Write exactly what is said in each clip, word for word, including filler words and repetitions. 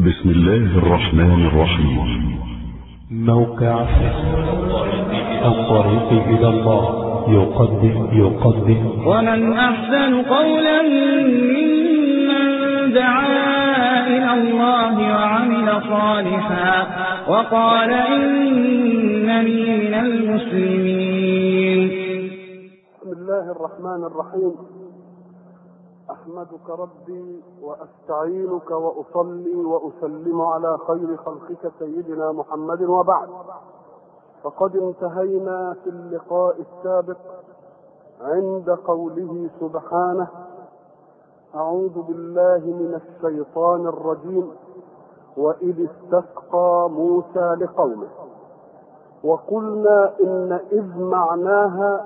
بسم الله الرحمن الرحيم. موقع الطريق إلى الله يقدم يقدم ومن أحسن قولا ممن دعا إلى الله وعمل صالحا وقال إنني من المسلمين. بسم الله الرحمن الرحيم. أحمدك ربي وأستعينك وأصلي وأسلم على خير خلقك سيدنا محمد، وبعد، فقد انتهينا في اللقاء السابق عند قوله سبحانه: أعوذ بالله من الشيطان الرجيم، وإذ استسقى موسى لقومه. وقلنا إن إذ معناها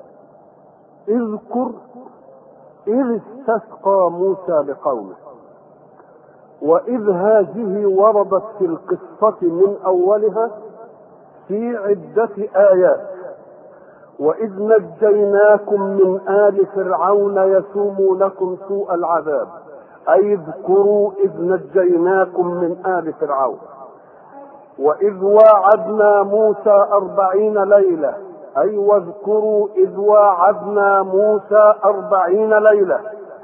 اذكر إذ استسقى موسى لقومه، وإذ هذه وردت في القصة من أولها في عدة آيات. وإذ نجيناكم من آل فرعون يسومونكم سوء العذاب، أي اذكروا إذ نجيناكم من آل فرعون. وإذ واعدنا موسى أربعين ليلة، أي واذكروا إذ واعدنا موسى أربعين ليلة.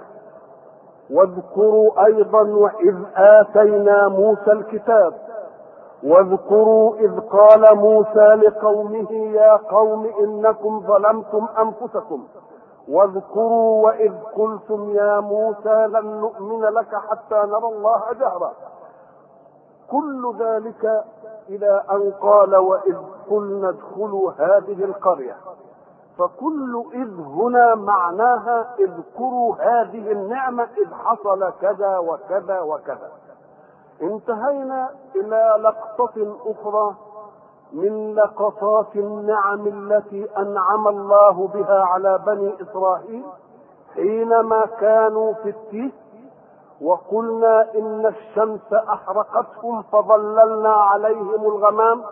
واذكروا أيضا وإذ آتينا موسى الكتاب. واذكروا إذ قال موسى لقومه يا قوم إنكم ظلمتم أنفسكم. واذكروا وإذ قلتم يا موسى لن نؤمن لك حتى نرى الله جهرا. كل ذلك إلى أن قال وإذ قلنا ادخلوا هذه القرية. فكل إذ هنا معناها اذكروا هذه النعمة إذ حصل كذا وكذا وكذا. انتهينا إلى لقطة أخرى من لقطات النعم التي أنعم الله بها على بني إسرائيل حينما كانوا في التيه. وقلنا إن الشمس أحرقتهم فظللنا عليهم الغمام،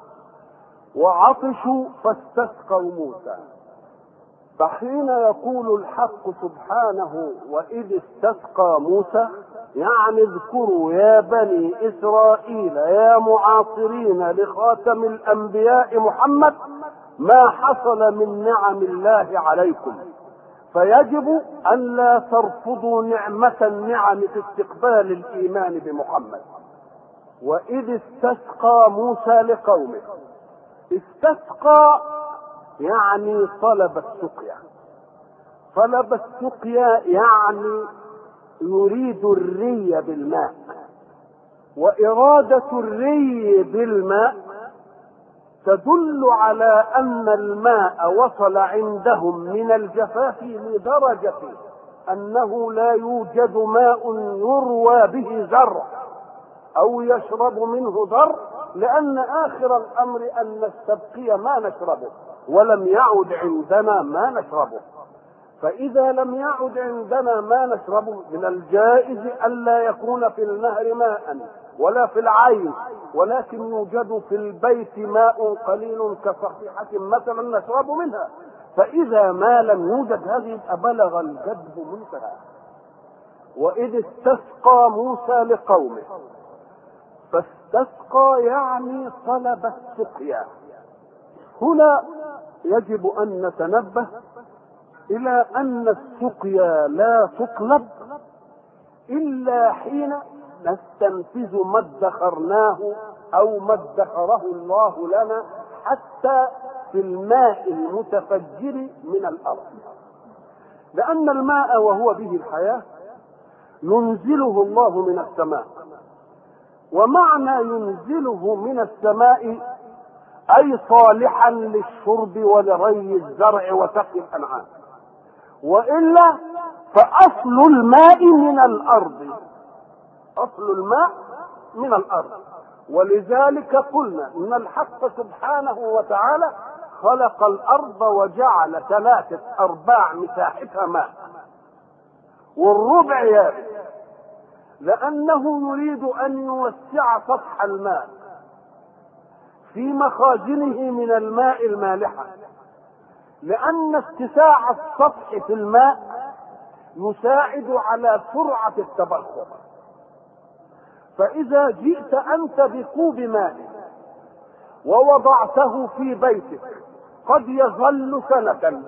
وعطشوا فاستسقوا موسى. فحين يقول الحق سبحانه وإذ استسقى موسى، يعني اذكروا يا بني إسرائيل يا معاصرين لخاتم الأنبياء محمد ما حصل من نعم الله عليكم. فيجب أن لا ترفضوا نعمة النعم في استقبال الإيمان بمحمد. وإذ استسقى موسى لقومه، استسقى يعني طلب السقيا. طلب السقيا يعني يريد الري بالماء. وإرادة الري بالماء تدل على أن الماء وصل عندهم من الجفاف لدرجة أنه لا يوجد ماء يروى به زرع أو يشرب منه ضر، لأن آخر الأمر أن السبقية ما نشربه ولم يعد عندنا ما نشربه. فإذا لم يعد عندنا ما نشربه من الجائز ألا يكون في النهر ماء ولا في العين، ولكن يوجد في البيت ماء قليل كصحيحة مثلا نشرب منها. فإذا ما لم يوجد هذه بلغ الجدب منتهى. وإذ استسقى موسى لقومه، فاستسقى يعني طلب السقيا. هنا يجب أن نتنبه إلى أن السقيا لا تطلب إلا حين نستنفذ ما ادخرناه أو ما ادخره الله لنا حتى في الماء المتفجر من الأرض. لأن الماء وهو به الحياة ينزله الله من السماء. ومعنى ينزله من السماء أي صالحا للشرب ولري الزرع وسقي الأنعام. وإلا فأصل الماء من الأرض، أصل الماء من الأرض. ولذلك قلنا إن الحق سبحانه وتعالى خلق الأرض وجعل ثلاثة أرباع مساحتها ماء والربع يابس، لأنه يريد أن يوسع سطح الماء في مخازنه من الماء المالحة، لأن اتساع السطح في الماء يساعد على سرعة التبخر. فإذا جئت أنت بكوب ماء ووضعته في بيتك قد يظل سنة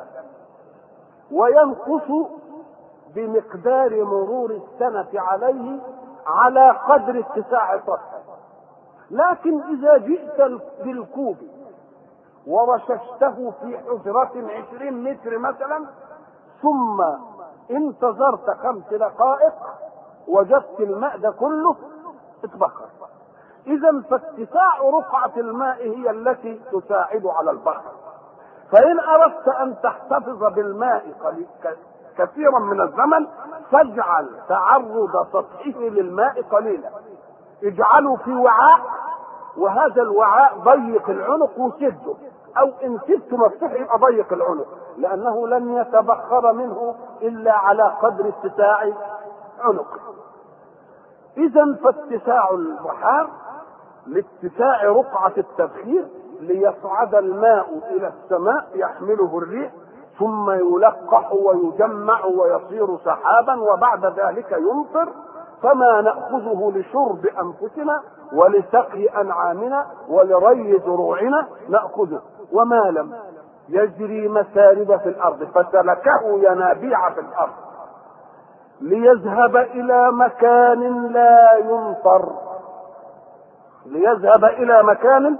وينقص بمقدار مرور السنة عليه على قدر اتساع سطحه، لكن إذا جئت بالكوب ورششته في حجرة عشرين متر مثلا ثم انتظرت خمس دقائق وجدت الماء ده كله اتبخر. إذا فاتساع رقعة الماء هي التي تساعد على البخر. فإن أردت أن تحتفظ بالماء كثيرا من الزمن فاجعل تعرض سطحه للماء قليلا، اجعله في وعاء وهذا الوعاء ضيق العنق وسده، او ان سدته مفتوح يبقى ضيق العنق، لانه لن يتبخر منه الا على قدر اتساع عنقه. اذا فاتساع البحار لاتساع رقعة التبخير ليصعد الماء الى السماء يحمله الريح ثم يلقح ويجمع ويصير سحابا وبعد ذلك يمطر، فما نأخذه لشرب أنفسنا ولسقي أنعامنا ولري زروعنا نأخذه، وما لم يجري مسارب في الأرض فسلكه ينابيع في الأرض ليذهب إلى مكان لا يمطر، ليذهب إلى مكان،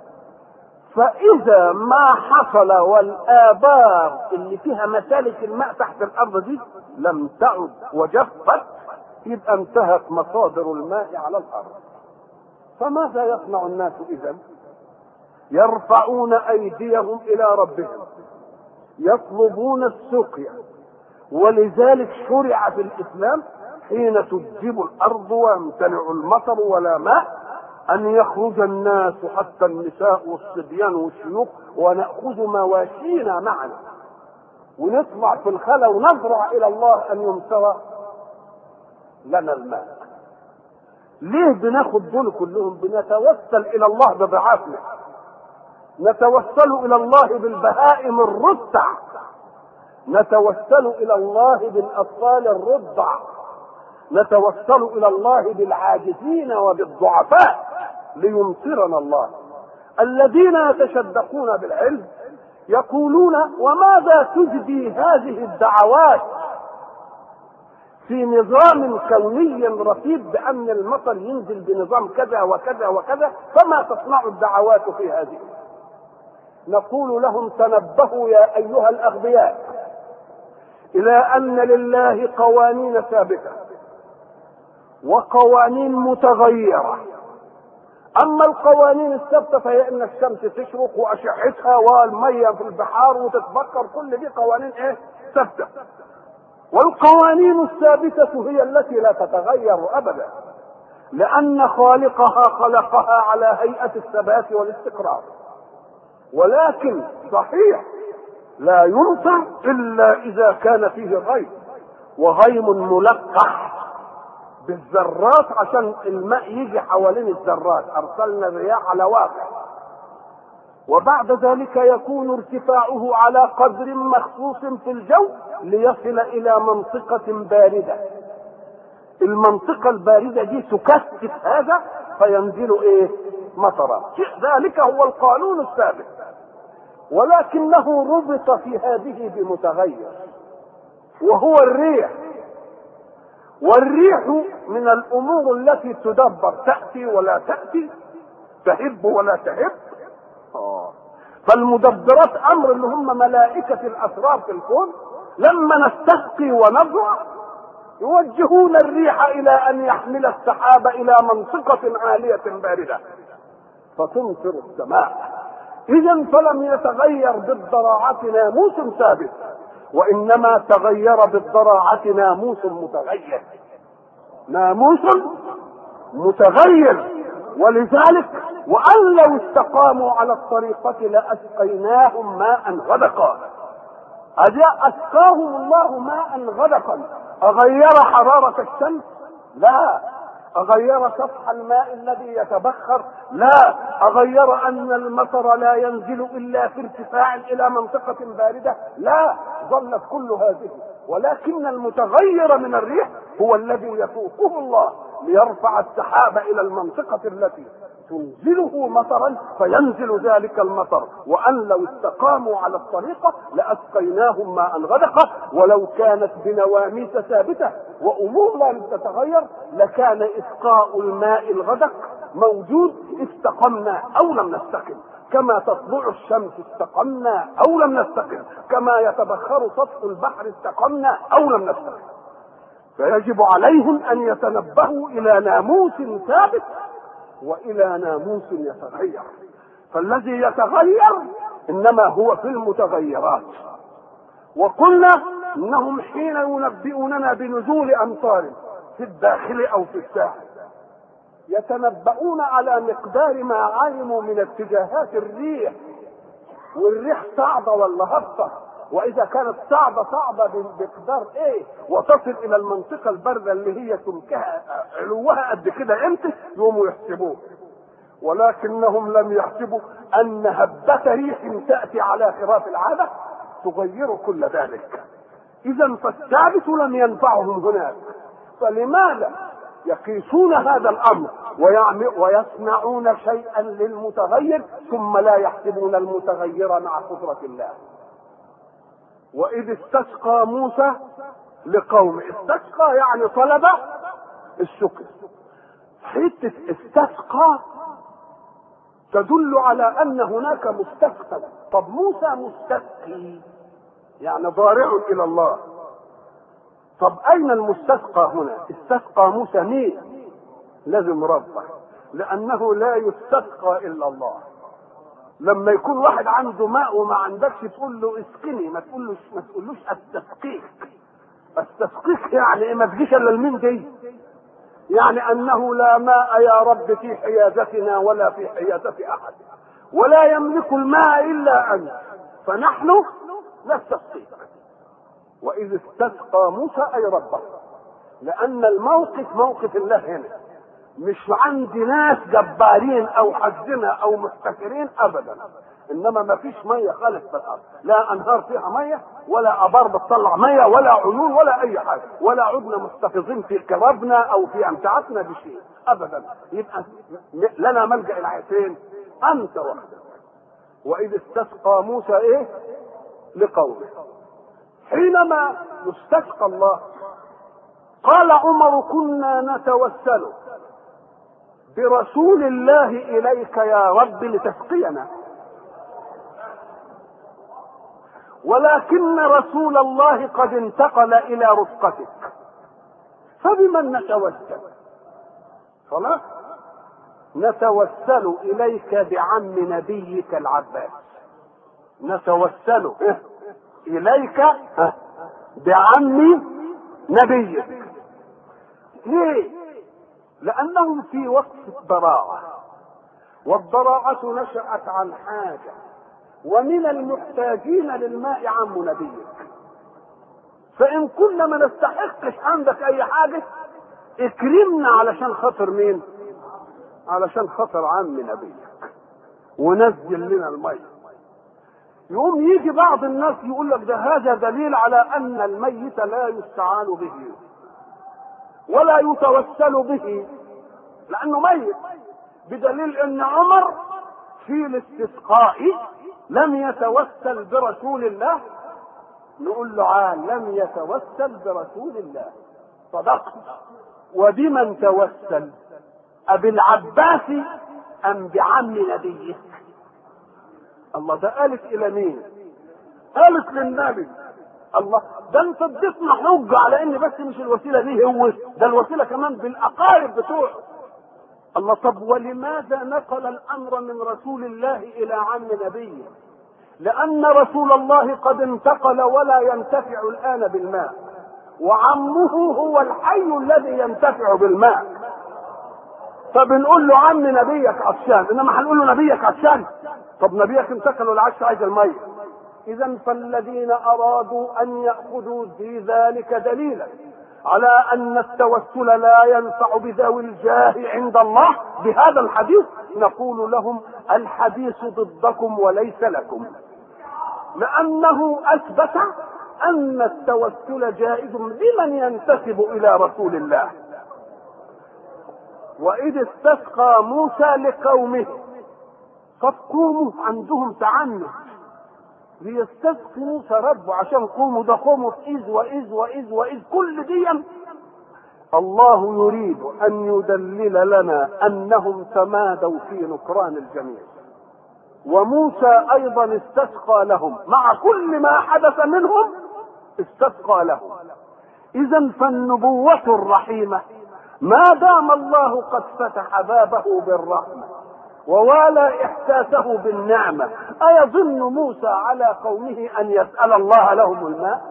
فإذا ما حصل والآبار اللي فيها مسالك الماء تحت الأرض دي لم تعد وجفت يبقى انتهت مصادر الماء على الأرض. فماذا يصنع الناس إذن؟ يرفعون أيديهم إلى ربهم يطلبون السقيا، ولذلك شرع في الإسلام حين تجب الأرض ويمتنع المطر ولا ماء أن يخرج الناس حتى النساء والصبيان والشيوخ ونأخذ مواشينا معنا ونطلع في الخلا ونضرع إلى الله أن يمطر لنا الماء. ليه بناخد دول كلهم؟ بنتوسل إلى الله بضعافنا، نتوسل إلى الله بالبهائم الرضع، نتوسل إلى الله بالأطفال الرضع، نتوسل إلى الله بالعاجزين وبالضعفاء ليمطرنا الله. الذين يتشدقون بالعلم يقولون وماذا تجدي هذه الدعوات في نظام كوني رتيب بأن المطر ينزل بنظام كذا وكذا وكذا، فما تصنع الدعوات في هذه؟ نقول لهم تنبهوا يا أيها الأغبياء إلى أن لله قوانين ثابتة وقوانين متغيرة. أما القوانين الثابتة فهي أن الشمس تشرق وأشعتها والمية في البحار وتتبخر، كل دي قوانين إيه؟ ثابتة. والقوانين الثابتة هي التي لا تتغير أبدا، لأن خالقها خلقها على هيئة الثبات والاستقرار. ولكن صحيح لا يمطر إلا إذا كان فيه غيم، وغيم ملقح بالذرات عشان الماء يجي حوالين الذرات، أرسلنا الرياح على واقع، وبعد ذلك يكون ارتفاعه على قدر مخصوص في الجو ليصل إلى منطقة باردة. المنطقة الباردة دي تكثف هذا فينزل إيه؟ مطرا. ذلك هو القانون الثابت، ولكنه ربط في هذه بمتغير وهو الريح. والريح من الأمور التي تدبر، تأتي ولا تأتي، تهب ولا تهب. آه. فالمدبرات أمر اللي هم ملائكة الأسرار في الكون، لما نستسقي ونزرع يوجهون الريح إلى أن يحمل السحاب إلى منطقة عالية باردة فتمطر السماء. إذن فلم يتغير بالضراعة ناموس ثابت، وإنما تغير بالضراعة ناموس متغير، ناموس متغير. ولذلك وأن لو استقاموا على الطريقة لأسقيناهم ماء غدقا. أسقاهم الله ماء غدقا، أغير حرارة الشمس؟ لا. أغير سطح الماء الذي يتبخر؟ لا. أغير أن المطر لا ينزل إلا في ارتفاع إلى منطقة باردة؟ لا. ظلت كل هذه، ولكن المتغير من الريح هو الذي يسوقه الله ليرفع السحاب إلى المنطقة التي تنزله مطرا فينزل ذلك المطر، وأن لو استقاموا على الطريقة لأسقيناهم ماء غدقا، ولو كانت بنواميس ثابتة وأمور لا تتغير لكان إسقاء الماء الغدق موجود، استقمنا أو لم نستقم، كما تطلع الشمس استقمنا أو لم نستقم، كما يتبخر سطح البحر استقمنا أو لم نستقم. فيجب عليهم أن يتنبهوا إلى ناموس ثابت وإلى ناموس يتغير، فالذي يتغير إنما هو في المتغيرات. وقلنا إنهم حين ينبئوننا بنزول أمطار في الداخل أو في الساحل يتنبؤون على مقدار ما علموا من اتجاهات الريح، والريح صعبة ولا هبطة، وإذا كانت صعبة صعبة بمقدار إيه وتصل إلى المنطقة الباردة اللي هي سمكها علوها قد كده إمتى يقوموا يحسبوه، ولكنهم لم يحسبوا أن هبة ريح تأتي على خلاف العادة تغير كل ذلك. إذا فالثابت لم ينفعهم هناك، فلماذا يقيسون هذا الأمر ويصنعون شيئا للمتغير ثم لا يحسبون المتغير مع قدرة الله؟ وإذ استسقى موسى لقومه، استسقى يعني طلب السقي، حتة استسقى تدل على أن هناك مستسقى. طب موسى مستسقي يعني ضارع إلى الله، طب أين المستسقى هنا؟ استسقى موسى مين؟ لازم ربه، لأنه لا يستسقى إلا الله. لما يكون واحد عنده ماء وما عندكش تقول له اسقني، ما تقولوش ما تقولوش استسقيك. استسقيك يعني ايه؟ ما تجيش الا المين دي، يعني انه لا ماء يا رب في حيازتنا ولا في حيازة احد، ولا يملك الماء الا انت، فنحن نستسقيك. واذ استسقى موسى اي ربه، لان الموقف موقف الله هنا، مش عند ناس جبارين او حزنة او محتكرين ابدا، انما ما فيش ميه خالص في الارض، لا انهار فيها ميه ولا ابار بتطلع ميه ولا عيون ولا اي حاجه، ولا عدنا مستفيضين في كربنا او في امتعتنا بشيء ابدا. يبقى لنا ملجا الى فين؟ انت وحدك. واذ استسقى موسى ايه لقومه، حينما يستسقى الله قال عمر كنا نتوسل برسول الله إليك يا رب لتسقينا، ولكن رسول الله قد انتقل إلى رفقتك، فبمن نتوسل؟ خلاص نتوسل إليك بعم نبيك العباس، نتوسل إليك بعم نبيك. ليه؟ لأنهم في وقت براعة، والبراعة نشأت عن حاجة، ومن المحتاجين للماء عم نبيك، فإن كنا ما نستحقش عندك أي حاجة اكرمنا علشان خاطر مين؟ علشان خاطر عم نبيك، ونزل لنا المية. يقوم يجي بعض الناس يقول لك ده هذا دليل على أن الميت لا يستعان به ولا يتوسل به لأنه ميت، بدليل أن عمر في الاستسقاء لم يتوسل برسول الله. نقول له عال لم يتوسل برسول الله، صدقت. وبمن توسل؟ أبالعباس أم بعم نبيه؟ الله، ده قالت إلى مين؟ قالت للنبي. الله، ده انت اديتنا حجه على ان بس مش الوسيله دي هو ده، الوسيله كمان بالاقارب بتوعه. الله، طب ولماذا نقل الامر من رسول الله الى عم نبيه؟ لان رسول الله قد انتقل ولا ينتفع الان بالماء، وعمه هو الحي الذي ينتفع بالماء. فبنقول له عم نبيك عطشان، انما هنقول له نبيك عطشان؟ طب نبيك انتقل والعطش عايز الميه. إذا فالذين أرادوا أن يأخذوا في ذلك دليلا على أن التوسل لا ينفع بذوي الجاه عند الله بهذا الحديث، نقول لهم الحديث ضدكم وليس لكم، لأنه أثبت أن التوسل جائز بمن ينتسب إلى رسول الله. وإذ استسقى موسى لقومه. طب قوموا عندهم تعنت، ليستسقي موسى ربه عشان قوموا ده قوموا في إذ وإذ وإذ وإذ كل دي. الله يريد أن يدلل لنا أنهم تمادوا في نكران الجميع، وموسى أيضا استسقى لهم مع كل ما حدث منهم، استسقى لهم. إذا فالنبوة الرحيمة ما دام الله قد فتح بابه بالرحمة ووالى إحساسه بالنعمة، أيظن موسى على قومه أن يسأل الله لهم الماء؟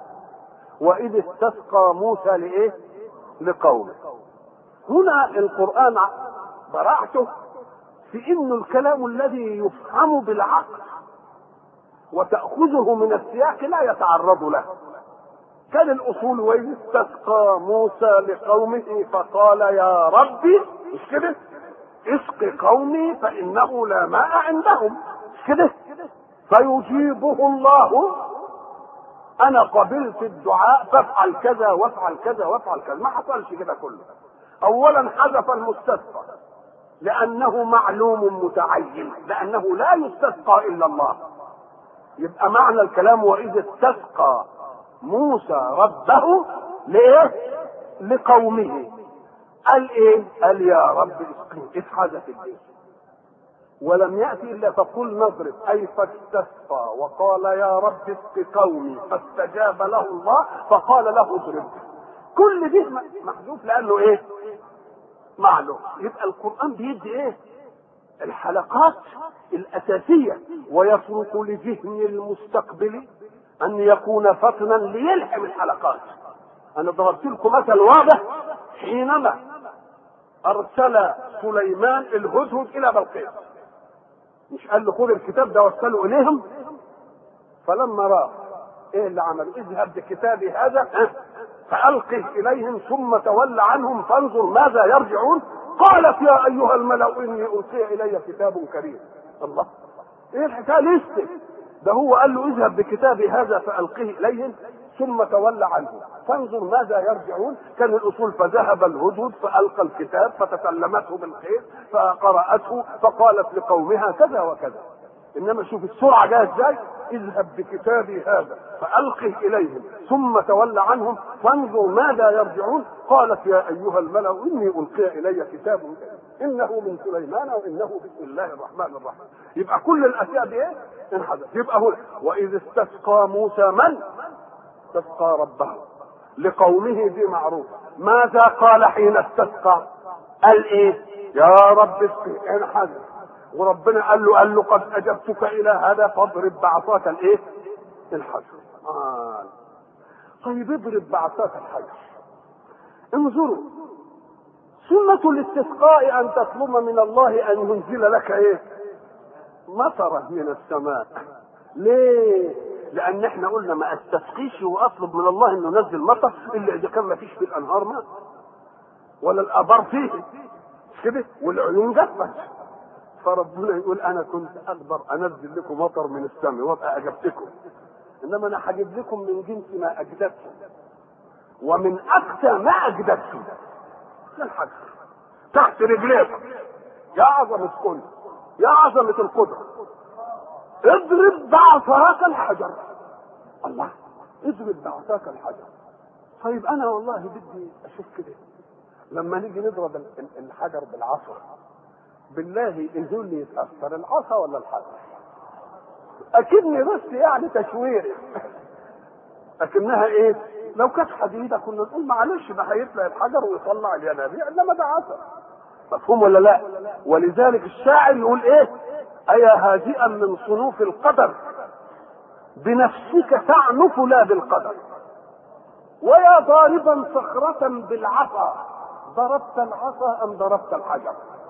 وإذ استسقى موسى لإيه؟ لقومه. هنا القرآن براعته في إن الكلام الذي يفهم بالعقل وتأخذه من السياق لا يتعرض له. كان الأصول وإذ استسقى موسى لقومه فقال يا ربي، مش كده؟ اسق قومي فإنه لا ماء عندهم، مش كده؟ فيجيبه الله أنا قبلت الدعاء فافعل كذا وافعل كذا وافعل كذا. ما حصلش كده كله. أولا حذف المستسقى لأنه معلوم متعين، لأنه لا يستسقى إلا الله. يبقى معنى الكلام وإذ استسقى موسى ربه لإيه؟ لقومه. قال إيه؟ قال يا رب اسقني. اتحدث الدين ولم يأتي إلا تقول نضرب، أي فاستسقى وقال يا رب اسق قومي فاستجاب له الله فقال له اضرب. كل دي محذوف لأنه إيه؟ معلوم. يبقى القرآن بيدي إيه؟ الحلقات الأساسية، ويترك لذهن المستقبل أن يكون فطنا ليلحم الحلقات. أنا ضربت لكم مثل واضح حينما أرسل سليمان الهدهد إلى بلقيس، مش قال له خذ الكتاب ده وارسله إليهم؟ فلما راه إيه اللي عمل؟ اذهب بكتابي هذا فألقه إليهم ثم تولى عنهم فانظر ماذا يرجعون. قالت يا أيها الملأ إني ألقي إلي كتاب كريم. الله، إيه الحكاية لسه؟ ده هو قال له اذهب بكتابي هذا فألقه إليهم ثم تولى عنهم فانظر ماذا يرجعون. كان الأصول فذهب الهدهد فألقى الكتاب فتسلمته بالخير فقرأته فقالت لقومها كذا وكذا. إنما شوف السرعة جاءت ازاي؟ اذهب بكتابي هذا فألقه إليهم ثم تولى عنهم فانظر ماذا يرجعون. قالت يا أيها الملأ إني ألقي إلي كتاب إنه من سليمان وإنه بسم الله الرحمن الرحيم. يبقى كل الأشياء دي إيه؟ انحدث. يبقى هو وإذ استسقى موسى من؟ استسقى ربه لقومه. دي معروف. ماذا قال حين استسقى؟ قال إيه؟ يا رب اسقي. انحدث. وربنا قال له قال له قد أجبتك إلى هذا فاضرب بعصاك الإيه؟ الحجر. آه. طيب اضرب بعصاك الحجر. انظروا، سنة الاستسقاء أن تطلب من الله أن ينزل لك إيه؟ مطرا من السماء. ليه؟ لأن احنا قلنا ما استسقيش وأطلب من الله إنه ينزل مطر إلا إذا كان ما فيش في الأنهار ماء ولا الآبار فيه كده والعيون جفت. فربنا يقول أنا كنت أقدر أنزل لكم مطر من السماء وأبقى أجبتكم، إنما أنا هجيب لكم من جنس ما أجدتكم ومن أقسى ما أجدتكم. الحجر تحت رجليكم. يا عظمة كل يا عظمة القدرة. اضرب بعصاك الحجر. الله، اضرب بعصاك الحجر. طيب أنا والله بدي أشوف كده لما نيجي نضرب الحجر بالعصا بالله إذن لي يتأثر العصا ولا الحجر؟ أكني بس يعني تشوير، أكنها إيه؟ لو كانت حديدة كنا نقول معلش ده هيطلع الحجر ويطلع الينابيع، إنما ده عصا. مفهوم ولا لا؟ ولذلك الشاعر يقول إيه؟ أيا هادئا من صنوف القدر بنفسك تعنف لا بالقدر، ويا ضاربا صخرة بالعصا ضربت العصا أم ضربت الحجر؟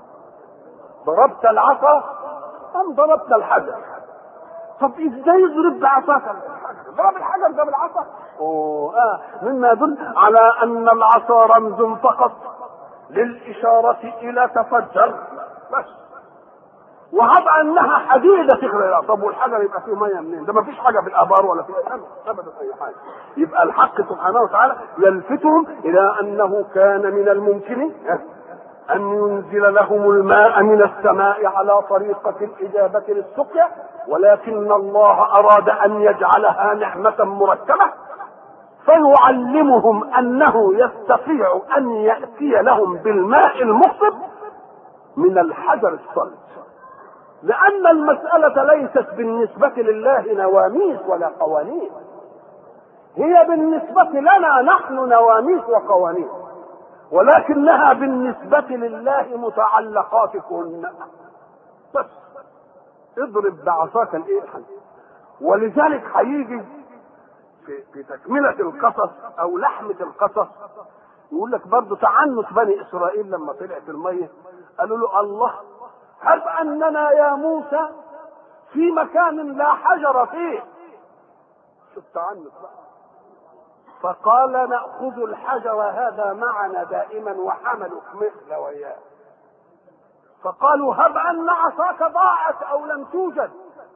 ضربت العصا أم ضربت الحجر؟ طب ازاي يضرب بعصاك الحجر؟ ضرب الحجر ده بالعصا؟ اوه اه مما يدل على ان العصا رمز فقط للاشاره الى تفجر بس، وهب انها حديده تغرق. طب والحجر يبقى فيه ميه منين؟ ده ما فيش حاجه في الابار ولا في ابدا اي حاجه. يبقى الحق سبحانه وتعالى يلفتهم الى انه كان من الممكن أن ينزل لهم الماء من السماء على طريقة الإجابة للسقيا، ولكن الله أراد أن يجعلها نعمة مركبة، فيعلمهم أنه يستطيع أن يأتي لهم بالماء المخصب من الحجر الصلب، لأن المسألة ليست بالنسبة لله نواميس ولا قوانين، هي بالنسبة لنا نحن نواميس وقوانين، ولكنها بالنسبة لله متعلقات كن. بس اضرب بعصاك الايه. ولذلك هيجي في, في تكملة القصص او لحمة القصص يقول لك برضه تعنت بني اسرائيل لما طلعت المية، قالوا له الله هب اننا يا موسى في مكان لا حجر فيه. شوف تعنت بقى. فقال نأخذ الحجر هذا معنا دائما وحملوا مثل وياه. فقالوا هب أن عصاك ضاعت أو لم توجد.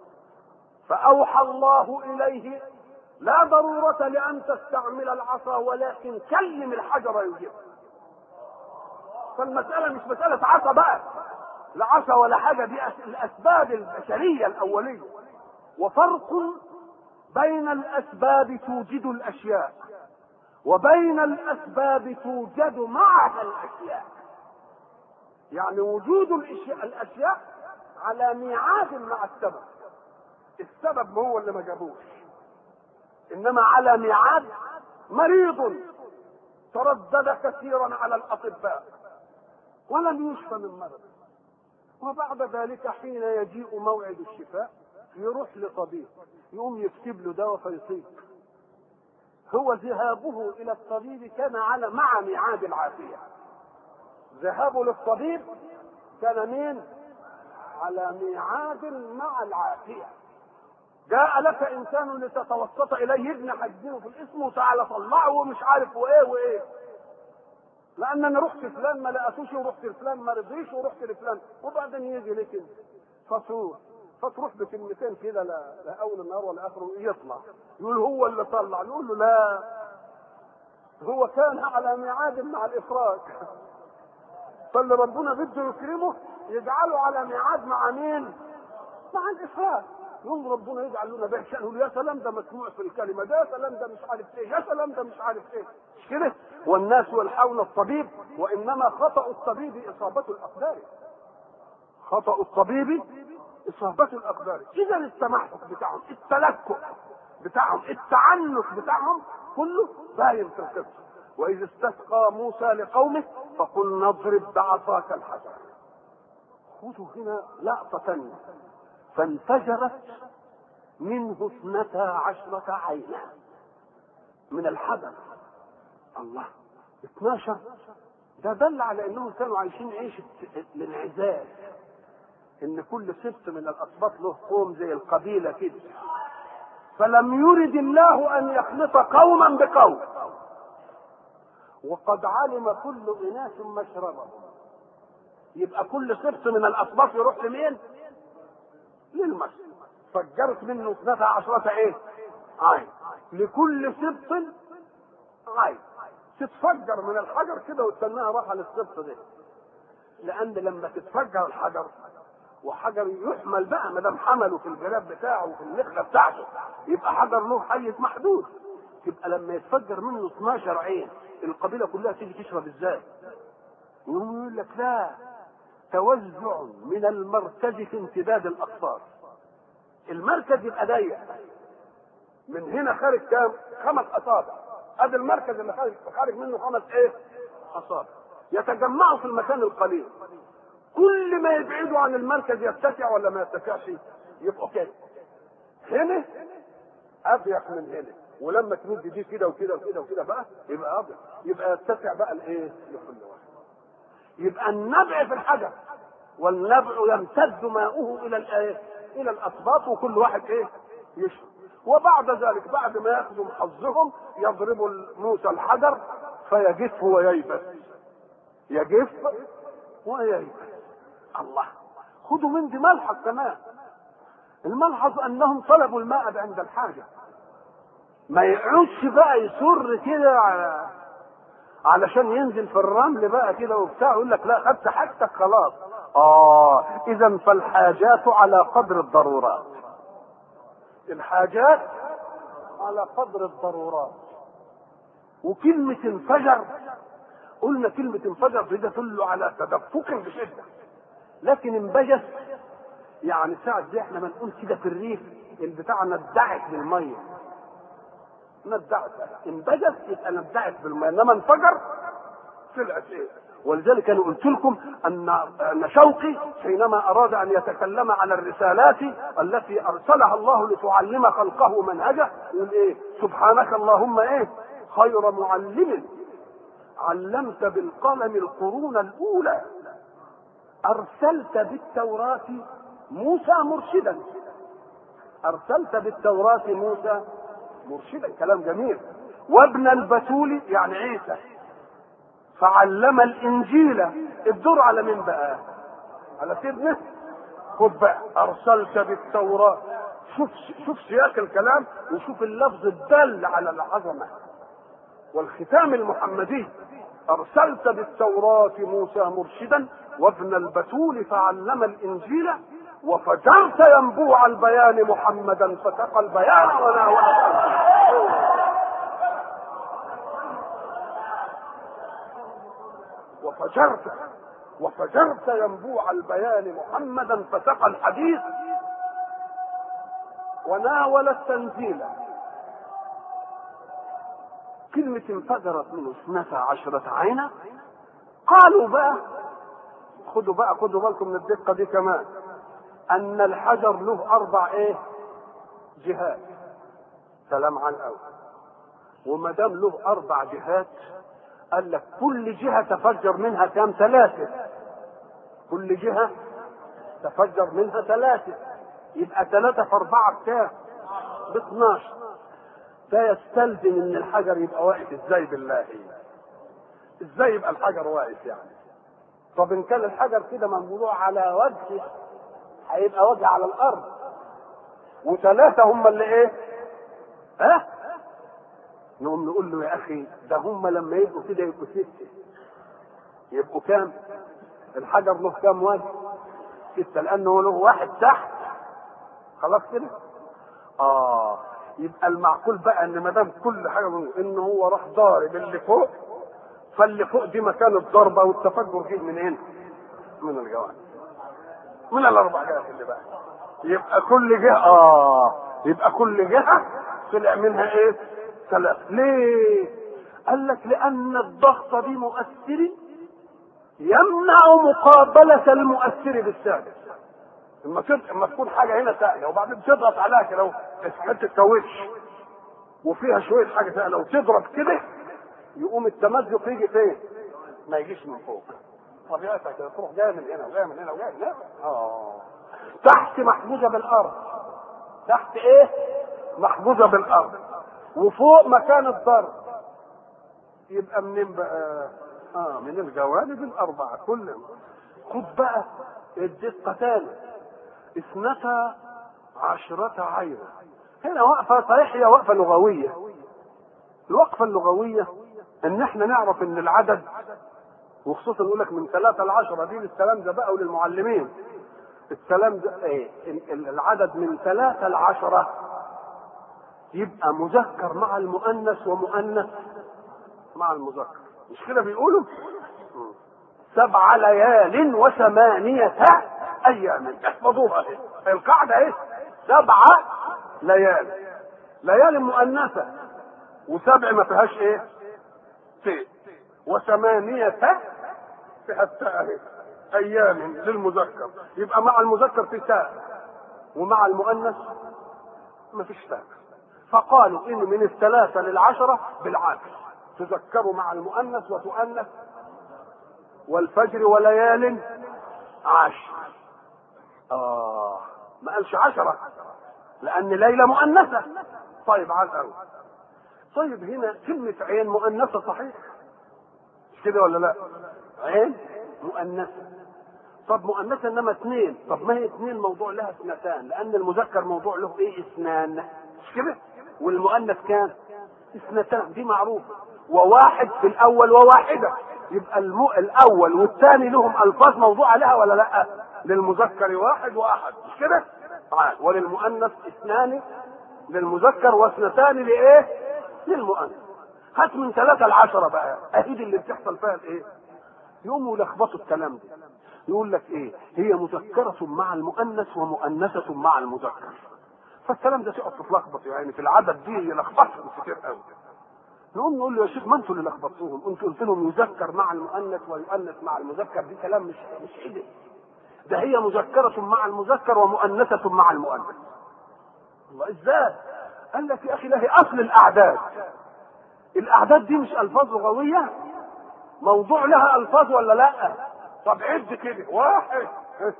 فأوحى الله إليه لا ضرورة لأن تستعمل العصا، ولكن كلم الحجر يجيب. فالمسألة مش مسألة عصا بقى، لا عصا ولا حاجة، دي الأسباب البشرية الأولية. وفرق بين الأسباب توجد الأشياء وبين الأسباب توجد معها الأشياء. يعني وجود الأشياء, الأشياء على ميعاد مع السبب، السبب هو اللي ما جابوش، إنما على ميعاد. مريض تردد كثيرا على الأطباء ولم يشفى من مرض، وبعد ذلك حين يجيء موعد الشفاء يروح لطبيب يقوم يكتب له دواء فيصيب. هو ذهابه الى الطبيب كان على مع ميعاد العافيه، ذهابه للطبيب كان مين؟ على ميعاد مع العافيه. جاء لك انسان لتتوسط اليه ابن حجه في الاسم وتعالى طلعه ومش عارف وايه وايه، لان انا رحت فلان ما لقيتوش ورحت لفلان ما رضيش ورحت لفلان، وبعدين يجي لك انت فتروح فتروح بكلمتين كده لا, لا اول النهار ولا اخره يطلع يقول هو اللي طلع، يقول له لا هو كان على ميعاد مع الافراج. فاللي ربنا بده يكرمه يجعله على ميعاد مع مين؟ مع الافراج. يوم ربنا يجعل لنا به شأن، يقول يا سلام ده مسموع في الكلمه، ده يا سلام ده مش عارف ايه، يا سلام ده مش عارف ايه. مش كده؟ والناس يلحون الطبيب، وانما خطأ الطبيب اصابة الاقدار. خطأ الطبيب إصابة الأقدار. إذا التمحك بتاعهم، التلكؤ بتاعهم، التعنت بتاعهم كله باين في القصة. وإذ استسقى موسى لقومه فقل نضرب بعصاك الحجر. خذوا هنا لقطة ثانية. فانفجرت منه اثنتا عشرة عينا من الحجر. الله، اثناشر ده دل على انهم كانوا عايشين عيشة الانعزال، ان كل سبط من الاسباط له قوم زي القبيله كده. فلم يرد الله ان يخلط قوما بقوم، وقد علم كل اناس مشربهم. يبقى كل سبط من الاسباط يروح لمين؟ للمشرب. فجرت منه اثنتا عشرة ايه؟ عين. لكل سبط عين تتفجر من الحجر كده وتستناها راحه للسبط ده. لان لما تتفجر الحجر وحجر يحمل بقى ما دام حمله في الجراب بتاعه وفي النخله بتاعته يبقى حجر له حيز محدود. يبقى لما يتفجر منه اثناشر عين القبيله كلها تيجي تشرب ازاي؟ يقول لك لا، توزع من المركز في امتداد الاقطار. المركز يبقى ضيق، من هنا خارج كام؟ خمس اصابع. ادي المركز اللي خارج خارج منه خمس ايه؟ اصابع. يتجمعوا في المكان القليل. كل ما يبعدوا عن المركز يتسع ولا ما يتسعش؟ يبقوا كده. هنا اضيق من هنا، ولما تمد دي كده وكده وكده وكده بقى يبقى اضيق، يبقى يتسع بقى الايه؟ لكل واحد. يبقى النبع في الحجر، والنبع يمتد ماؤه الى الايه؟ الى الاصباط، وكل واحد ايه؟ يشرب. وبعد ذلك بعد ما ياخذوا حظهم يضربوا موسى الحجر فيجف وييبس، يجف وييبس. الله، خذوا من دي ملحظ كمان. الملحظ انهم طلبوا الماء عند الحاجه، ما يقعدش بقى يسر كده على علشان ينزل في الرمل بقى كده وبتاع، يقول لك لا خدت حاجتك خلاص. اه اذا فالحاجات على قدر الضرورات، الحاجات على قدر الضرورات. وكلمة انفجر، قلنا كلمة انفجر دي تدل على تدفق بشدة، لكن انبجس يعني ساعة زي احنا ما نقول كده في الريف البتاع ندعت بالمية، ندعت انبجس يبقى ندعت بالمية، انما انفجر طلعت ايه. ولذلك انا قلت لكم ان ان شوقي حينما اراد ان يتكلم على الرسالات التي ارسلها الله لتعلم خلقه منهجه يقول ايه؟ سبحانك اللهم ايه خير معلم علمت بالقلم القرون الاولى ارسلت بالتوراة موسى مرشدا. ارسلت بالتوراة موسى مرشدا، كلام جميل. وابن البتول يعني عيسى فعلم الانجيل. الدور على مين بقى؟ على سيدنا. خد بقى ارسلت بالتوراة، شوف شوف سياق الكلام وشوف اللفظ الدال على العظمه والختام المحمدي. ارسلت بالتوراة موسى مرشدا وابن البتول فعلم الانجيل وفجرت ينبوع البيان محمدا فتقى البيان وناول. وفجرت وفجرت ينبوع البيان محمدا فتقى الحديث وناول التنزيل. كلمة انفجرت من اثنتا عشرة عينا. قالوا بقى خدوا بقى خدوا بالكم من الدقة دي كمان، ان الحجر له اربع ايه جهات. سلام على الاول. وما دام له اربع جهات قال لك كل جهة تفجر منها كام؟ ثلاثة. كل جهة تفجر منها ثلاثة، يبقى ثلاثة في أربعة بكام؟ باثناشر. ده يستلزم ان الحجر يبقى واقف ازاي بالله؟ ازاي يبقى الحجر واقف يعني؟ طب ان كان الحجر كده موضوع على وجه هيبقى وجه على الارض، وثلاثة هم اللي ايه؟ ها؟ نقوم نقول له يا اخي ده هم لما يبقوا كده يبقوا ستة، يبقوا كام؟ الحجر له كام وجه؟ ستة، لانه له واحد تحت. خلاص كده؟ اه يبقى المعقول بقى ان ما دام كل حاجه منه ان هو راح ضارب اللي فوق، فاللي فوق دي مكان الضربه والتفجر جه من هنا من الجوانب من الاربع جهات اللي بقى. يبقى كل جهه اه يبقى كل جهه طلع منها ايه؟ ثلاث. ليه؟ قال لك لان الضغط دي مؤثر يمنع مقابله المؤثر بالسادس. اما اما تكون حاجه هنا سائله وبعدين تضغط عليها كده لو حته كاوتش وفيها شويه حاجه سائله وتضرب كده يقوم التمزق يجي فين؟ ما يجيش من فوق. طبيعتها كده تروح جايه من هنا وجايه من هنا وجايه من هنا. اه تحت محجوزه بالارض. تحت ايه؟ محجوزه بالارض. وفوق مكان الضرب. يبقى منين بقى؟ اه من الجوانب الاربعه كلهم. خد بقى الدقه تاني. اثنتا عشرة عينا. هنا وقفة صحيح هي وقفة لغوية. الوقفة اللغوية ان احنا نعرف ان العدد، وخصوصا نقول لك من ثلاثة لعشرة دي للسلام ده بقى وللمعلمين. السلام ده ايه؟ العدد من ثلاثة لعشرة يبقى مذكر مع المؤنث ومؤنث مع المذكر. مش كده بيقولوا؟ سبع ليال وثمانية ايام. احفظوها اهي القاعده اهي. سبعه ليال، ليال مؤنثه وسبع ما فيهاش ايه؟ ت. وثمانيه فيها التاء اهي ايام للمذكر. يبقى مع المذكر في تاء ومع المؤنث ما فيش تاء. فقالوا ان من الثلاثه للعشره بالعكس تذكروا مع المؤنث وتؤنث. والفجر وليال عشر. آه ما قالش عشرة لأن ليلة مؤنثة. طيب على الأول. طيب هنا كلمة عين مؤنثة صحيح؟ مش كده ولا لا؟ عين مؤنثة. طب مؤنثة إنما اثنين. طب ما هي اثنين موضوع لها اثنتان، لأن المذكر موضوع له إيه؟ اثنان. مش كده؟ والمؤنث كام؟ اثنتان. دي معروفة. وواحد في الاول وواحده، يبقى المو... الاول والثاني لهم الفاظ موضوع عليها ولا لا؟ للمذكر واحد واحد مش كده؟ وللمؤنث اثنان للمذكر واثنتان لايه؟ للمؤنث. هات من ثلاثة لعشرة بقى، اهيد اللي بتحصل فيها الايه؟ يقوموا يلخبطوا الكلام ده، يقول لك ايه؟ هي مذكرة مع المؤنث ومؤنثة مع المذكر. فالكلام ده تقعد تتلخبط يعني في العدد دي يلخبطهم كتير قوي. نقوم نقول له يا شيخ ما انتوا اللي لخبطتوهم، انتوا قلت لهم يذكر مع المؤنث ويؤنث مع المذكر، دي كلام مش مش عدل. ده هي مذكرة مع المذكر ومؤنثة مع المؤنث. الله ازاي؟ قال لك يا اخي ده هي اصل الاعداد. الاعداد دي مش الفاظ لغويه؟ موضوع لها الفاظ ولا لا؟ طب عد كده، واحد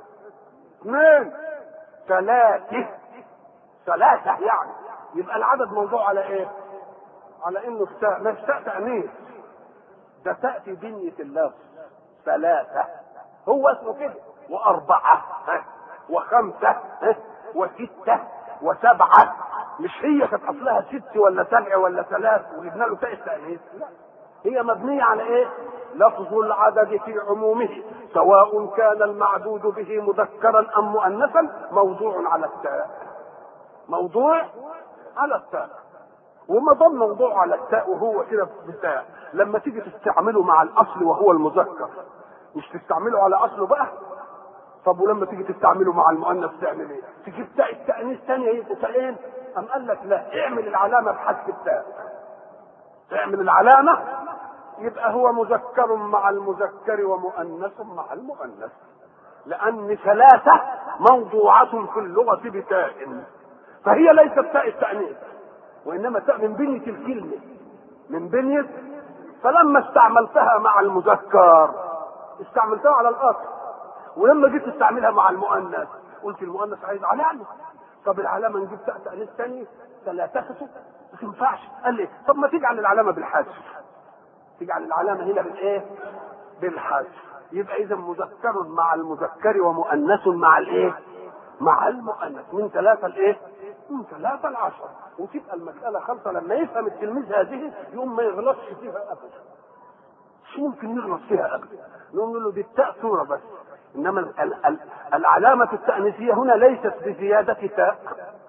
اثنين ثلاثه ثلاثه يعني يبقى العدد موضوع على ايه؟ على انه التاء مش تاء تانيث، ده تاتي بنيه اللفظ. ثلاثه هو اسمه كده، واربعه وخمسه وسته وسبعه. مش هي كانت اصلها ست ولا سبع ولا ثلاث وجبنا له تاء التانيث؟ لا، هي مبنيه على ايه؟ لفظ العدد في عمومه سواء كان المعدود به مذكرا ام مؤنثا موضوع على التاء. موضوع على التاء، وما ضمن موضوع على التاء وهو كده بالتاء لما تيجي تستعمله مع الاصل وهو المذكر مش تستعمله على اصله بقى. طب ولما تيجي تستعمله مع المؤنث تعمل ايه؟ تجيب تاء التانيث ثانيه يبقوا تاءين؟ ام قال لك لا، اعمل العلامه بحذف التاء. اعمل العلامه يبقى هو مذكر مع المذكر ومؤنث مع المؤنث، لان ثلاثه موضوعه في اللغه بتاء، فهي ليست تاء التانيث وانما تاء من بنيه الكلمه، من بنيه. فلما استعملتها مع المذكر استعملتها على الاصل، ولما جيت تستعملها مع المؤنث قلت المؤنث عايز علامه. طب العلامه نجيب تاء تانيث ثاني ثلاثه ما تنفعش. قال لي طب ما تجعل العلامه بالحذف، تجعل العلامه هنا بالايه؟ بالحذف. يبقى اذا مذكر مع المذكر ومؤنث مع الايه؟ مع المؤنث من ثلاثه لايه؟ من ثلاثه لعشره، وتبقى المساله خالصه. لما يفهم التلميذ هذه يقوم ما يغلطش فيها ابدا. مش ممكن يغلط فيها ابدا. نقول له دي التاء صوره بس، انما ال ال العلامه التانيثيه هنا ليست بزياده تاء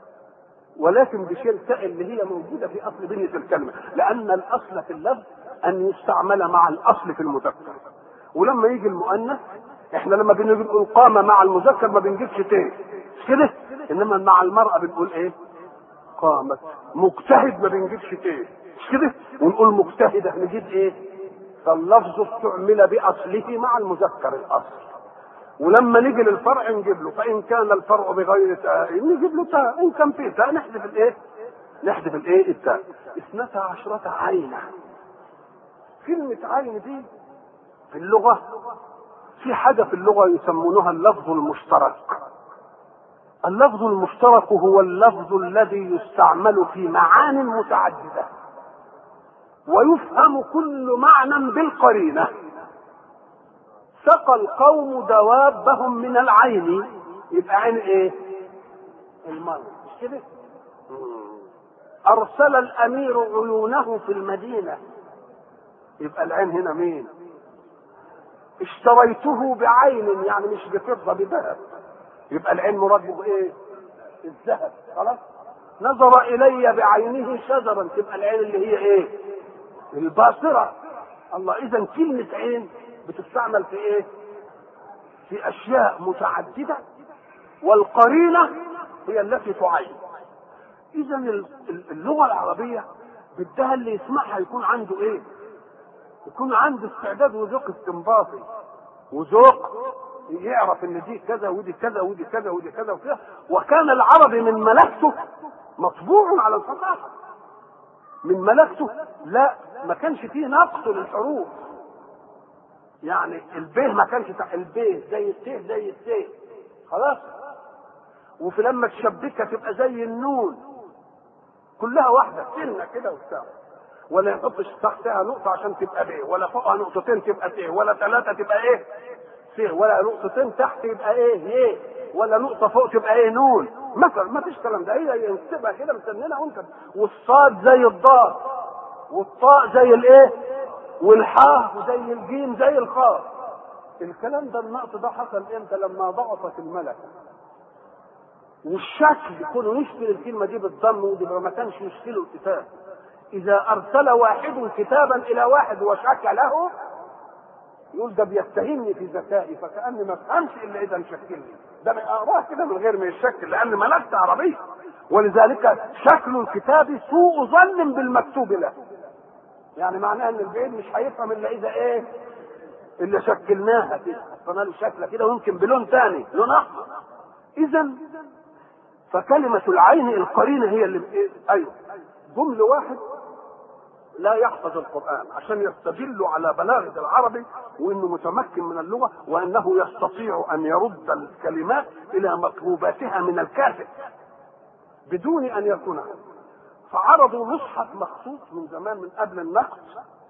ولكن بشيل تاء اللي هي موجوده في اصل بنيه الكلمه، لان الاصل في اللفظ ان يستعمل مع الاصل في المذكر. ولما يجي المؤنث احنا لما بنقول قام مع المذكر ما بنجيبش تاء كده، انما مع المراه بنقول ايه؟ قامت. مجتهد ما بنجيبش تاء مش كده، ونقول مجتهده نجيب ايه؟ فاللفظ استعمل باصله مع المذكر الاصل. ولما نيجي للفرع نجيب له، فان كان الفرع بغير تاء نجيب له تاء، ان كان فيه تاء نحذف الايه؟ نحذف الايه؟ التاء. اثنتا عشرة عينة. كلمة عين دي في اللغة في حاجة في اللغة يسمونها اللفظ المشترك. اللفظ المشترك هو اللفظ الذي يستعمل في معان متعددة ويفهم كل معنى بالقرينة. سقى القوم دوابهم من العين، يبقى عين ايه؟ المرء مش كده؟ ارسل الامير عيونه في المدينة، يبقى العين هنا مين؟ اشتريته بعين يعني مش بفضة بذهب، يبقى العين مراد بايه؟ الذهب. خلاص. نظر الي بعينه شجرا، تبقى العين اللي هي ايه؟ الباصرة. الله. اذا كلمة عين بتستعمل في ايه؟ في اشياء متعددة، والقرينة هي التي تعين. اذا اللغة العربية بدها اللي يسمعها يكون عنده ايه؟ يكون عنده استعداد وذوق استنباطي، وذوق يعرف ان دي كذا ودي كذا ودي كذا ودي كذا وكذا. وكان العربي من ملكته مطبوع على الفصاحة، من ملكته لا ما كانش فيه نقص للحروف. يعني البيه ما كانش البيه زي التيه زي التيه خلاص. وفي لما تشبكها تبقى زي النون كلها واحده سنه كده وبتاع، ولا يحطش تحتها نقطه عشان تبقى بيه، ولا فوقها نقطتين تبقى تيه، ولا ثلاثه تبقى ايه سيه، ولا نقطتين تحت يبقى ايه يه، ولا نقطه فوق تبقى ايه نون مثلا. ما فيش كلام ده، هي تبقى كده مسننه وانت. والصاد زي الضاد والطاء زي الايه والحاء وزي الجيم زي الخاء. الكلام ده النقص ده حصل امتى؟ لما ضعفت الملكه والشكل يكونوا يشكل الكلمه دي بالضم، ودي ما كانش يشكلوا الكتاب. اذا ارسل واحد كتابا الى واحد وشكله يقول ده بيتهمني في ذكائي، فكأني ما افهمش الا اذا شكلني، ده اقراه كده من غير ما يشكل لان ملكت عربيه. ولذلك شكل الكتاب سوء ظن بالمكتوب له، يعني معناها ان البعيد مش هيفهم الا اذا ايه اللي شكلناها كده، حطينا له شكله كده ويمكن بلون ثاني لون احمر. اذا فكلمه العين القرينه هي اللي إيه؟ ايوه جمله واحد لا يحفظ القرآن عشان يستدل على بلاغة العربي وانه متمكن من اللغة وانه يستطيع ان يرد الكلمات الى مطلوباتها من الكاتب بدون ان يكون عنه. فعرضوا مصحف مخصوص من زمان من قبل النقد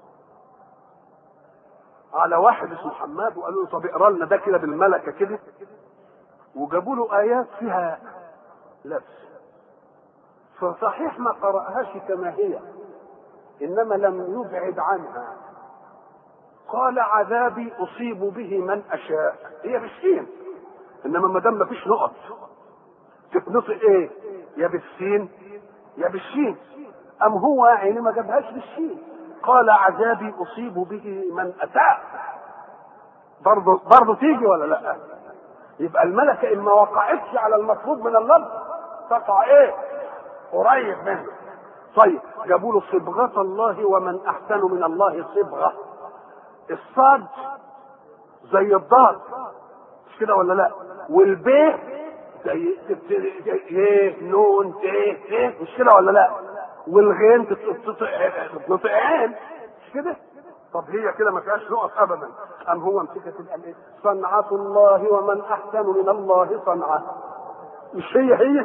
على واحد اسمه حماد وقالوا له طب اقرا لنا ده كده بالملكة كده، وجابوا له ايات فيها لبس، فصحيح ما قرأهاش كما هي انما لم يبعد عنها. قال عذابي اصيب به من اشاء، هي بالسين انما ما دام ما فيش نقط تتنطق ايه يا بالسين يا بالشين، ام هو يعني ما جابهاش بالشين. قال عذابي اصيب به من اساء، برضه برضه تيجي ولا لا؟ يبقى الملكه اما وقعتش على المفروض من اللفظ تقع ايه قريب منه. طيب جابوا له صبغة الله ومن احسن من الله صبغة، الصاد زي الضاد مش كده ولا لا؟ والبيه زي ايه نون ايه مش كده ولا لا؟ والغين تتنطق عين مش كده؟ طب هي كده ما فيهاش نقط ابدا. ام هو مسكت الان ايه صنعة الله ومن احسن من الله صنعة، مش هي هي؟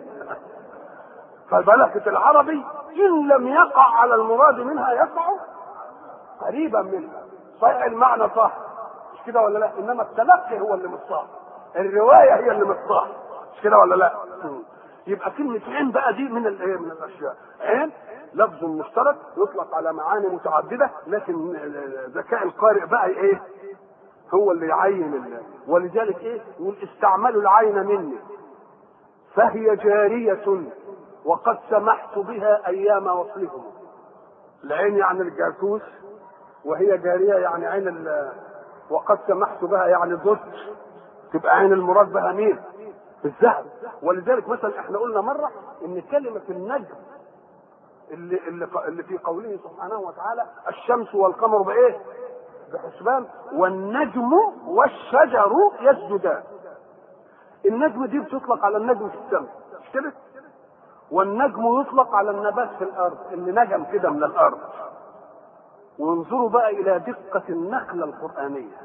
فبلغة العربي إن لم يقع على المراد منها يقع قريبا منها، صحيح المعنى صح مش كده ولا لا؟ إنما التلقي هو اللي مش صح، الرواية هي اللي مش صح مش كده ولا لا؟ يبقى كلمة عين بقى دي من الايه من الأشياء. عين لفظ مشترك يطلق على معاني متعددة، لكن ذكاء القارئ بقى ايه هو اللي يعين الله. ولذلك ايه يقول استعملوا العين مني فهي جارية وقد سمحت بها ايام وصلهم. العين يعني الجاسوس وهي جارية يعني عين وقد سمحت بها يعني ضد، تبقى عين المراد بها مين؟ الذهب. ولذلك مثلا احنا قلنا مرة ان كلمة النجم اللي, اللي, اللي في قوله سبحانه وتعالى الشمس والقمر بايه؟ بحسبان والنجم والشجر يسجدان. النجم دي بتطلق على النجم في السماء مش كده؟ والنجم يطلق على النبات في الارض اللي نجم كده من الارض. وانظروا بقى الى دقة النقلة القرآنية،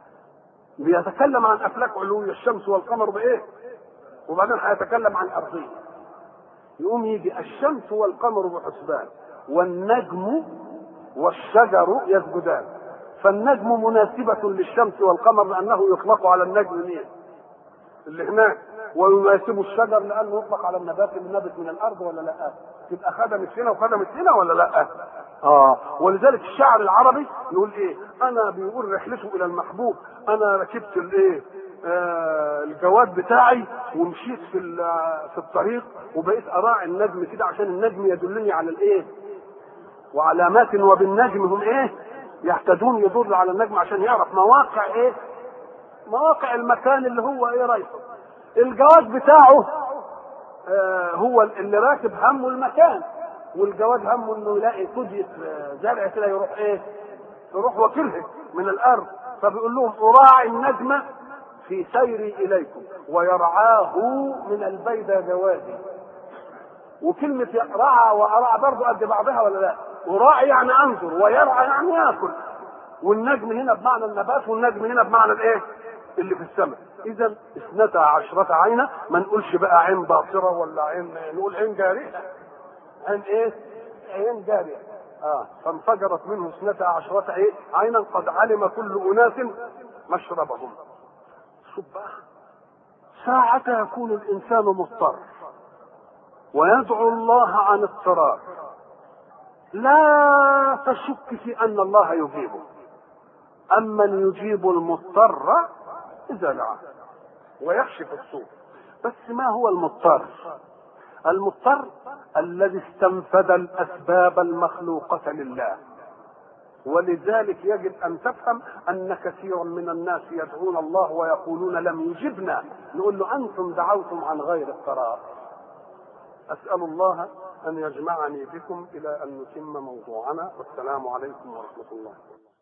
بيتكلم عن افلاك علوية الشمس والقمر بايه؟ وبعدين هيتكلم عن ارضية، يقوم يجي الشمس والقمر بحسبان والنجم والشجر يسجدان. فالنجم مناسبة للشمس والقمر لانه يطلق على النجم مين؟ اللي هناك، ويناسب الشجر لانه يطلق على النبات اللي نبت من الارض ولا لا؟ تبقى خدمت هنا وخدمت هنا ولا لا؟ اه. ولذلك الشاعر العربي يقول ايه؟ انا بيقول رحلته الى المحبوب، انا ركبت الايه؟ آه الجواد بتاعي ومشيت في في الطريق وبقيت اراعي النجم كده عشان النجم يدلني على الايه؟ وعلامات وبالنجم هم ايه؟ يهتدون، يدل على النجم عشان يعرف مواقع ايه؟ مواقع المكان اللي هو ايه رايحه. الجواد بتاعه آه هو اللي راكب همه المكان، والجواد همه انه يلاقي كدية زرع كده يروح ايه؟ يروح وكله من الارض. فبيقول لهم اراعي النجم في سيري اليكم ويرعاه من البيدى جوادي. وكلمة رعى وأرعى برضه قد بعضها ولا لا؟ وراعي يعني انظر ويرعى يعني ياكل. والنجم هنا بمعنى النبات والنجم هنا بمعنى الايه؟ اللي في السماء. اذا اثنتا عشرة عينة، ما نقولش بقى عين باصرة ولا عين، نقول عين جارية. عين ايه؟ عين جارية. اه فانفجرت منه اثنتا عشرة ايه؟ عينا قد علم كل اناس مشربهم. شوف بقى ساعة يكون الانسان مضطر ويدعو الله عن اضطرار، لا تشك في أن الله يجيبه. أمن يجيب المضطر إذا دعاه ويكشف السوء. بس ما هو المضطر؟ المضطر الذي استنفذ الأسباب المخلوقة لله. ولذلك يجب أن تفهم أن كثيرا من الناس يدعون الله ويقولون لم يجبنا، نقول له أنتم دعوتم عن غير القرار. أسأل الله أن يجمعني بكم إلى أن نتم موضوعنا، والسلام عليكم ورحمة الله.